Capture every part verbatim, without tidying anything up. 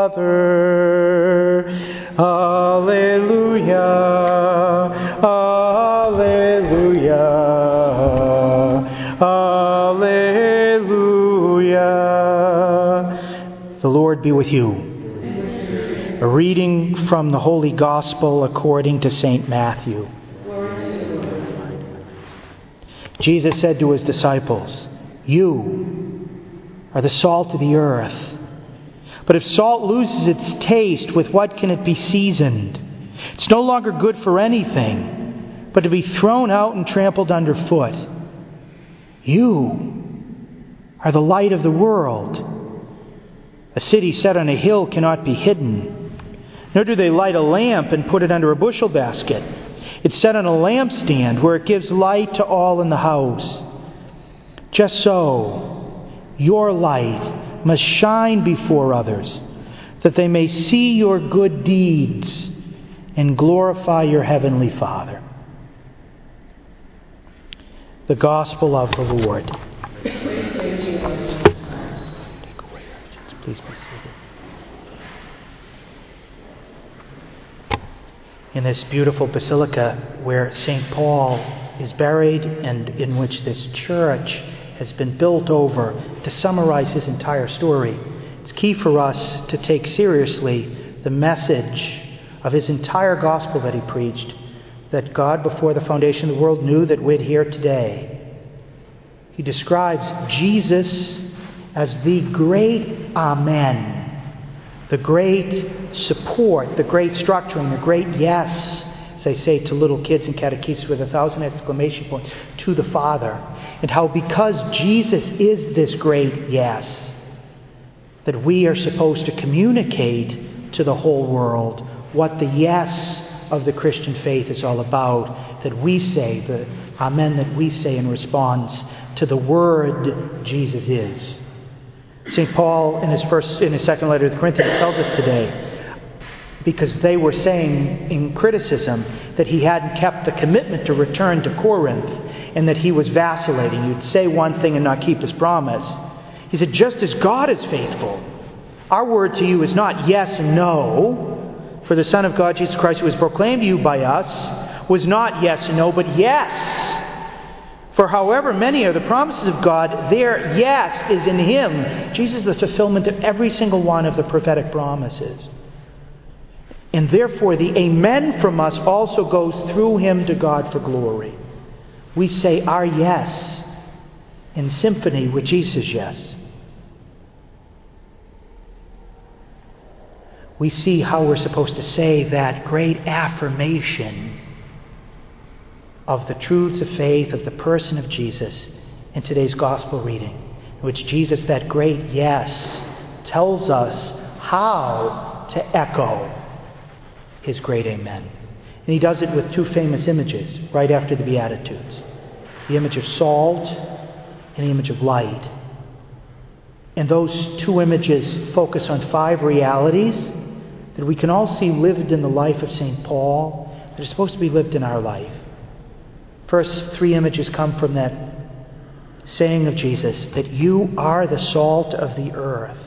Father. Alleluia, alleluia, alleluia. The Lord be with you. A reading from the Holy Gospel according to Saint Matthew. Jesus said to his disciples, "You are the salt of the earth. But if salt loses its taste, with what can it be seasoned? It's no longer good for anything, but to be thrown out and trampled underfoot. You are the light of the world. A city set on a hill cannot be hidden. Nor do they light a lamp and put it under a bushel basket. It's set on a lampstand where it gives light to all in the house. Just so, your light must shine before others, that they may see your good deeds and glorify your heavenly Father." The Gospel of the Lord. Please be seated. In this beautiful basilica where Saint Paul is buried and in which this church has been built over, to summarize his entire story, it's key for us to take seriously the message of his entire gospel that he preached, that God before the foundation of the world knew that we'd hear today. He describes Jesus as the great Amen, the great support, the great structuring, the great yes, as I say to little kids in catechesis with a thousand exclamation points, to the Father. And how because Jesus is this great yes, that we are supposed to communicate to the whole world what the yes of the Christian faith is all about, that we say, the Amen that we say in response to the word Jesus is. Saint Paul, in his first, in his second letter to the Corinthians, tells us today, because they were saying in criticism that he hadn't kept the commitment to return to Corinth and that he was vacillating. He'd say one thing and not keep his promise. He said, just as God is faithful, our word to you is not yes and no, for the Son of God, Jesus Christ, who was proclaimed to you by us, was not yes and no, but yes. For however many are the promises of God, their yes is in Him. Jesus is the fulfillment of every single one of the prophetic promises. And therefore the Amen from us also goes through Him to God for glory. We say our yes in symphony with Jesus' yes. We see how we're supposed to say that great affirmation of the truths of faith, of the person of Jesus in today's gospel reading, in which Jesus, that great yes, tells us how to echo His great Amen. And He does it with two famous images right after the Beatitudes. The image of salt and the image of light. And those two images focus on five realities that we can all see lived in the life of Saint Paul, that are supposed to be lived in our life. First three images come from that saying of Jesus, that you are the salt of the earth.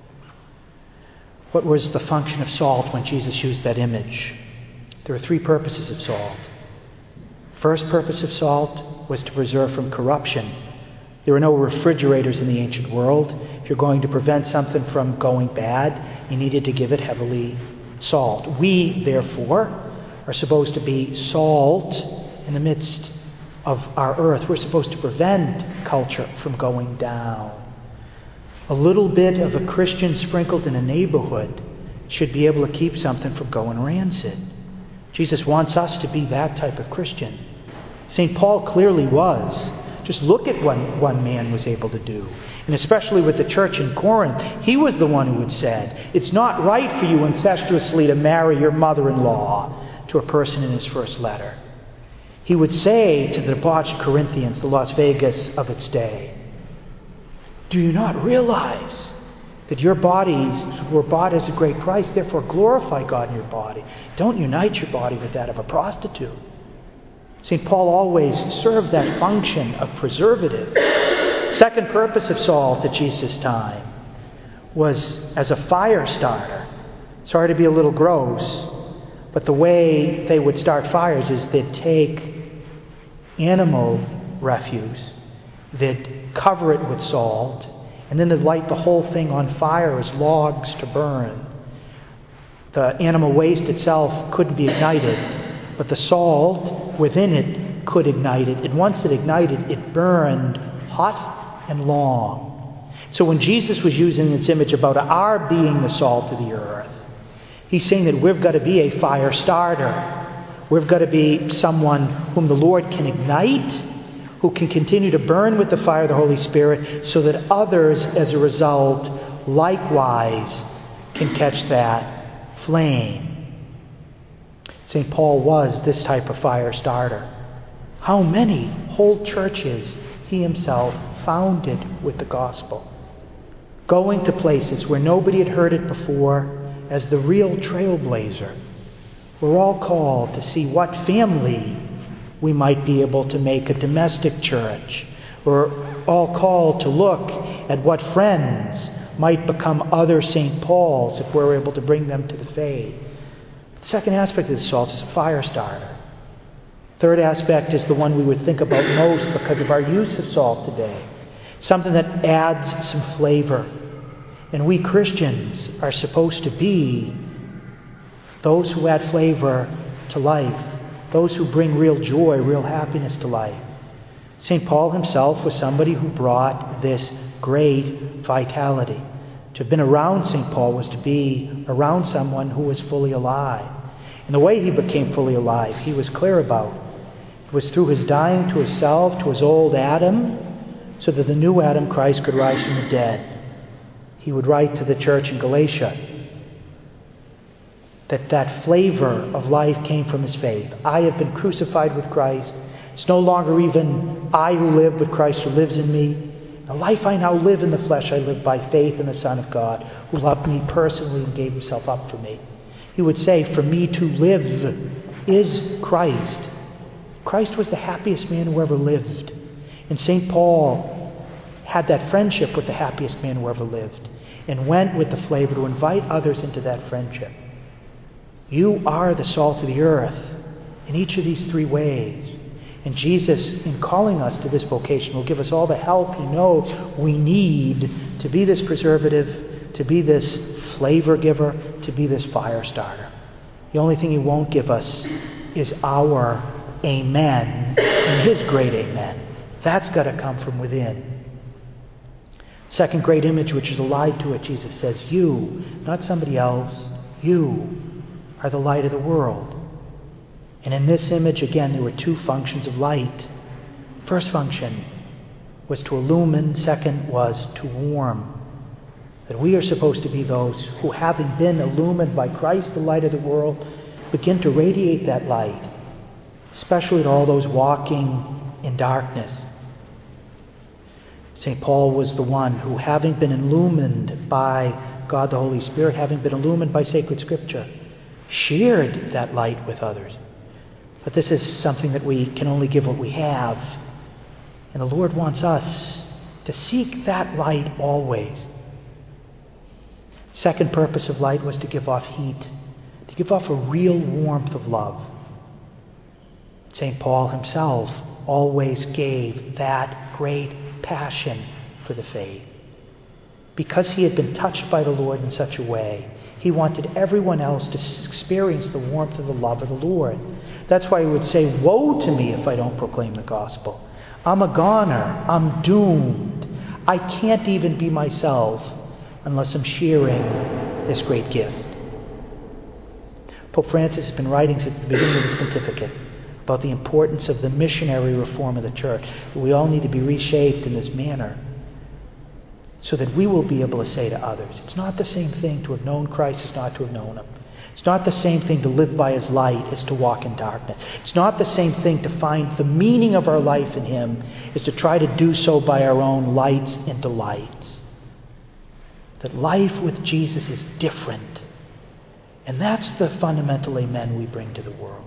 What was the function of salt when Jesus used that image? There are three purposes of salt. First purpose of salt was to preserve from corruption. There were no refrigerators in the ancient world. If you're going to prevent something from going bad, you needed to give it heavily salt. We, therefore, are supposed to be salt in the midst of our earth. We're supposed to prevent culture from going down. A little bit of a Christian sprinkled in a neighborhood should be able to keep something from going rancid. Jesus wants us to be that type of Christian. Saint Paul clearly was. Just look at what one man was able to do. And especially with the church in Corinth, he was the one who had said, it's not right for you incestuously to marry your mother-in-law, to a person in his first letter. He would say to the debauched Corinthians, the Las Vegas of its day, do you not realize that your bodies were bought as a great price, therefore glorify God in your body. Don't unite your body with that of a prostitute. Saint Paul always served that function of preservative. Second purpose of salt at Jesus' time was as a fire starter. Sorry to be a little gross, but the way they would start fires is they'd take animal refuse, they'd cover it with salt, and then they'd light the whole thing on fire as logs to burn. The animal waste itself couldn't be ignited, but the salt within it could ignite it. And once it ignited, it burned hot and long. So when Jesus was using this image about our being the salt of the earth, he's saying that we've got to be a fire starter. We've got to be someone whom the Lord can ignite, who can continue to burn with the fire of the Holy Spirit, so that others, as a result, likewise can catch that flame. Saint Paul was this type of fire starter. How many whole churches he himself founded with the gospel, going to places where nobody had heard it before as the real trailblazer. We're all called to see what family we might be able to make a domestic church. We're all called to look at what friends might become other Saint Pauls if we're able to bring them to the faith. The second aspect of the salt is a fire starter. Third aspect is the one we would think about most because of our use of salt today. Something that adds some flavor. And we Christians are supposed to be those who add flavor to life, those who bring real joy, real happiness to life. Saint Paul himself was somebody who brought this great vitality. To have been around Saint Paul was to be around someone who was fully alive. And the way he became fully alive, he was clear about. It was through his dying to himself, to his old Adam, so that the new Adam, Christ, could rise from the dead. He would write to the church in Galatia that that flavor of life came from his faith. I have been crucified with Christ. It's no longer even I who live, but Christ who lives in me. The life I now live in the flesh, I live by faith in the Son of God, who loved me personally and gave himself up for me. He would say, for me to live is Christ. Christ was the happiest man who ever lived. And Saint Paul had that friendship with the happiest man who ever lived, and went with the flavor to invite others into that friendship. You are the salt of the earth in each of these three ways. And Jesus, in calling us to this vocation, will give us all the help he knows we need to be this preservative, to be this flavor giver, to be this fire starter. The only thing he won't give us is our amen and his great amen. That's got to come from within. Second great image, which is allied to it, Jesus says, you, not somebody else, you are the light of the world. And in this image, again, there were two functions of light. First function was to illumine. Second was to warm. That we are supposed to be those who, having been illumined by Christ, the light of the world, begin to radiate that light, especially to all those walking in darkness. Saint Paul was the one who, having been illumined by God the Holy Spirit, having been illumined by sacred Scripture, shared that light with others. But this is something that we can only give what we have. And the Lord wants us to seek that light always. Second purpose of light was to give off heat, to give off a real warmth of love. Saint Paul himself always gave that great passion for the faith. Because he had been touched by the Lord in such a way, he wanted everyone else to experience the warmth of the love of the Lord. That's why he would say, woe to me if I don't proclaim the gospel. I'm a goner. I'm doomed. I can't even be myself unless I'm sharing this great gift. Pope Francis has been writing since the beginning of his pontificate about the importance of the missionary reform of the church. We all need to be reshaped in this manner so that we will be able to say to others, it's not the same thing to have known Christ as not to have known him. It's not the same thing to live by his light as to walk in darkness. It's not the same thing to find the meaning of our life in him as to try to do so by our own lights and delights. That life with Jesus is different. And that's the fundamental amen we bring to the world.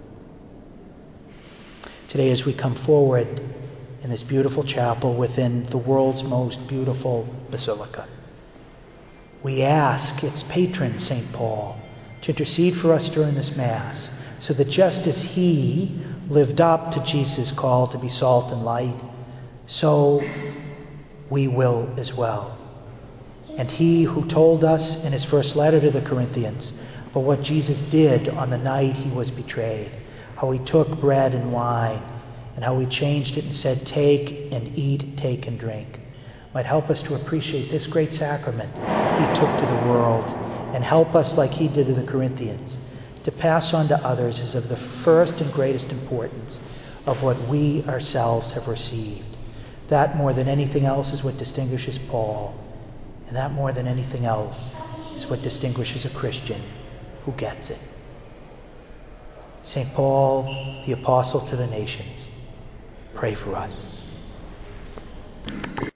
Today, as we come forward in this beautiful chapel within the world's most beautiful basilica, we ask its patron, Saint Paul, to intercede for us during this Mass, so that just as he lived up to Jesus' call to be salt and light, so we will as well. And he who told us in his first letter to the Corinthians about what Jesus did on the night he was betrayed, how he took bread and wine, and how he changed it and said, "Take and eat, take and drink," might help us to appreciate this great sacrament he took to the world, and help us, like he did to the Corinthians, to pass on to others as of the first and greatest importance of what we ourselves have received. That more than anything else is what distinguishes Paul, and that more than anything else is what distinguishes a Christian who gets it. Saint Paul, the apostle to the nations, pray for us.